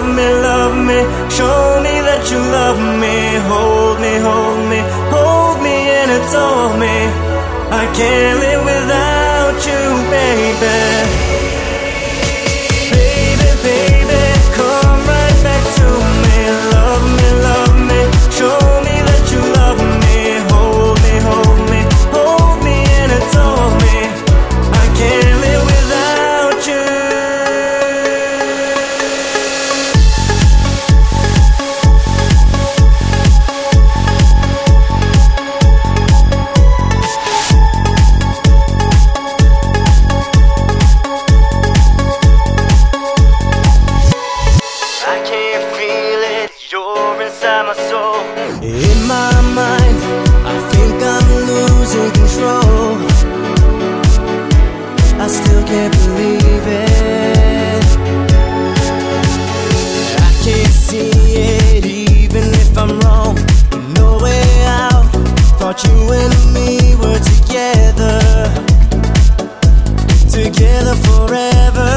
love me. Show me that you love me. Hold me, hold me, hold me and adore me. I can't live without you, baby. Baby, baby, come right back to me. Love me, love me. Show me that you love me. Hold me, hold me, hold me and adore me. I can't live without you. In my mind, I think I'm losing control. I still can't believe it. I can't see it even if I'm wrong. No way out. Thought you and me were together, together forever.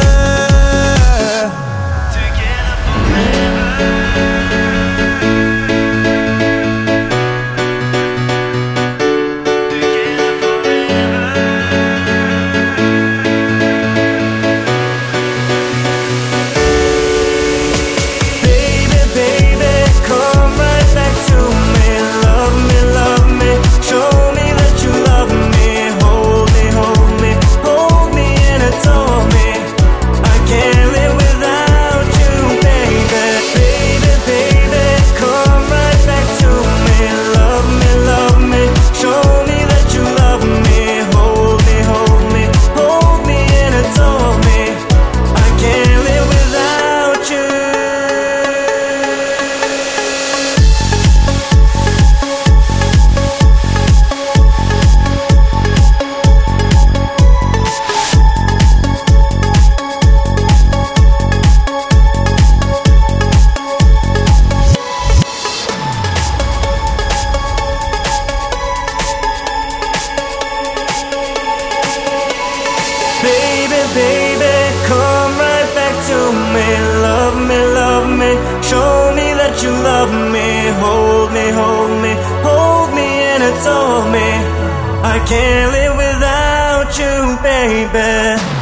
Baby, come right back to me. Love me, love me. Show me that you love me. Hold me, hold me, hold me and adore me. I can't live without you, baby.